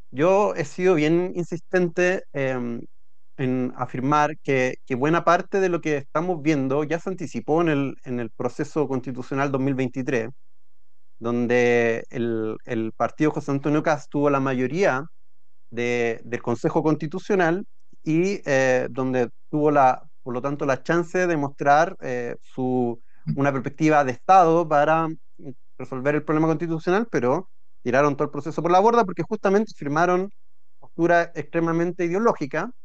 Yo he sido bien insistente en afirmar que buena parte de lo que estamos viendo ya se anticipó en el proceso constitucional 2023, donde el partido José Antonio Kast tuvo la mayoría del Consejo Constitucional y donde tuvo por lo tanto, la chance de mostrar una perspectiva de Estado para resolver el problema constitucional, pero tiraron todo el proceso por la borda porque justamente firmaron postura extremadamente ideológica